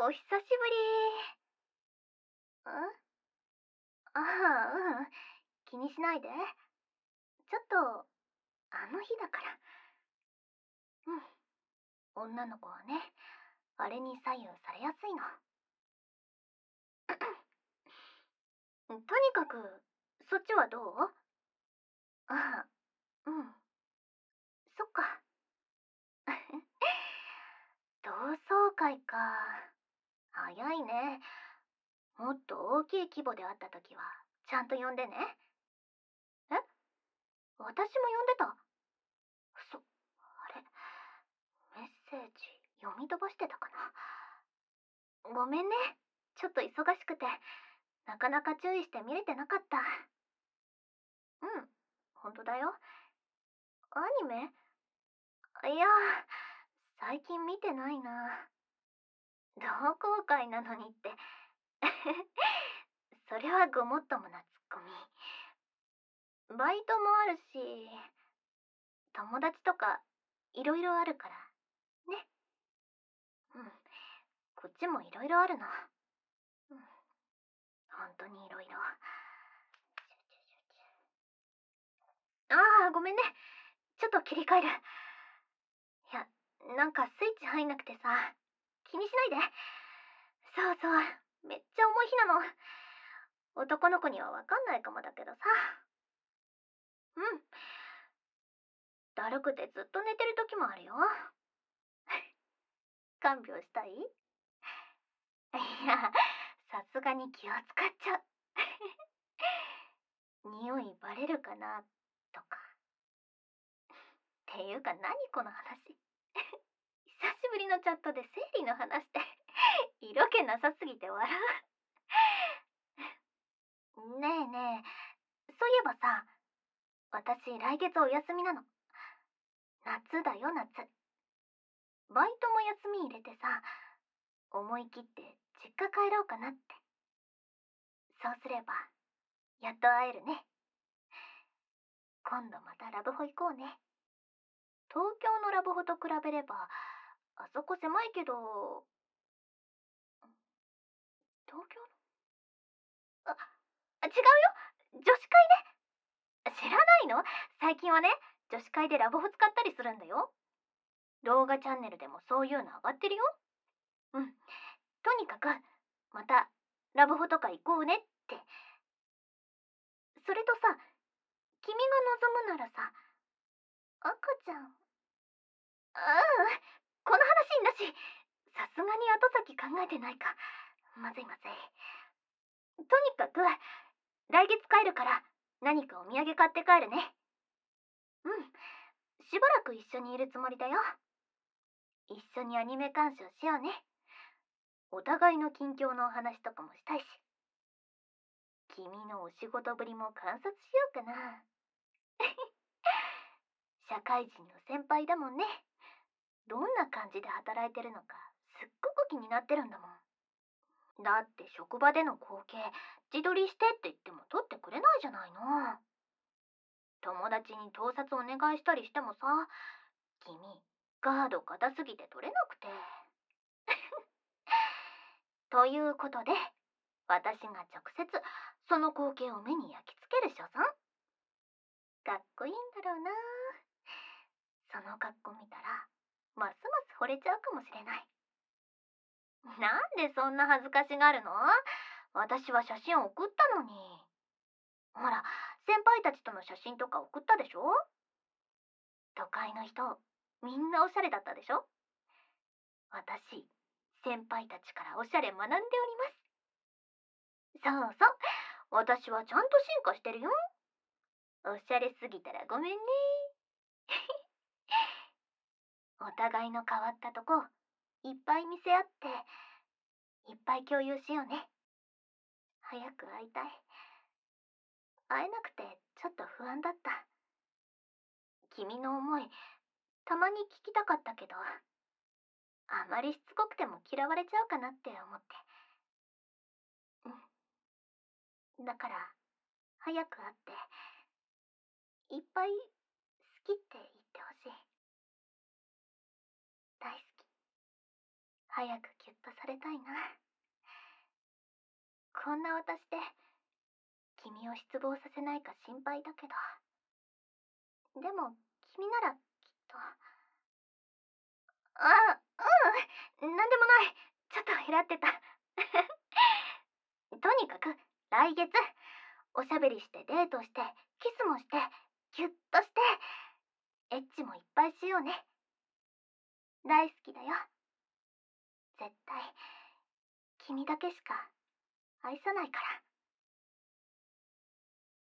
お久しぶり。ああ、うん。気にしないで。ちょっと、あの日だから。うん。女の子はね、あれに左右されやすいの。とにかく、そっちはどう？ああ、うん。そっか。同窓会か。早いね。もっと大きい規模であった時は、ちゃんと呼んでね。え、私も呼んでた？あれ、メッセージ読み飛ばしてたかな。ごめんね。ちょっと忙しくて、なかなか注意して見れてなかった。うん、ほんとだよ。アニメ？いや、最近見てないな。同好会なのにって。それはごもっともなツッコミ。バイトもあるし、友達とかいろいろあるからね。うん、こっちもいろいろあるの。うん、本当にいろいろ。ああ、ごめんね。ちょっと切り替える。いや、なんかスイッチ入んなくてさ、気にしないで。そうそう、めっちゃ重い日なの。男の子にはわかんないかもだけどさ。うん。だるくてずっと寝てる時もあるよ。看病したい？いや、さすがに気を使っちゃう。匂いバレるかなとか。っていうか何この話。久しぶりのチャットで生理の話って色気なさすぎて笑う。ねえねえ、そういえばさ、私来月お休みなの。夏だよ、夏。バイトも休み入れてさ、思い切って実家帰ろうかなって。そうすればやっと会えるね。今度またラブホ行こうね。東京のラブホと比べればあそこ狭いけど、東京の、違うよ、女子会ね。知らないの？最近はね、女子会でラブホ使ったりするんだよ。動画チャンネルでもそういうの上がってるよ。うん、とにかくまたラブホとか行こうねって。それとさ、君が望むならさ、赤ちゃん、この話になし。さすがに後先考えてないか。まずいまずい。とにかく来月帰るから何かお土産買って帰るね。うん、しばらく一緒にいるつもりだよ。一緒にアニメ鑑賞しようね。お互いの近況のお話とかもしたいし、君のお仕事ぶりも観察しようかな。社会人の先輩だもんね。どんな感じで働いてるのかすっごく気になってるんだもん。だって職場での光景自撮りしてって言っても撮ってくれないじゃないの。友達に盗撮お願いしたりしてもさ、君ガード硬すぎて撮れなくて。ということで、私が直接その光景を目に焼き付ける所存。かっこいいんだろうな。その格好見たらますます惚れちゃうかもしれない。なんでそんな恥ずかしがるの？私は写真を送ったのに。ほら、先輩たちとの写真とか送ったでしょ？都会の人みんなおしゃれだったでしょ？私、先輩たちからおしゃれ学んでおります。そうそう、私はちゃんと進化してるよ。おしゃれすぎたらごめんね。お互いの変わったとこいっぱい見せ合っていっぱい共有しようね。早く会いたい。会えなくてちょっと不安だった。君の思いたまに聞きたかったけど、あまりしつこくても嫌われちゃうかなって思って。うん、だから早く会っていっぱい好きって言ってほしい。大好き。 早くギュッとされたいな。こんな私で君を失望させないか心配だけど、でも君ならきっと。なんでもない。ちょっと減らってた。とにかく来月おしゃべりしてデートしてキスもしてギュッとしてエッチもいっぱいしようね。大好きだよ。絶対君だけしか愛さないから。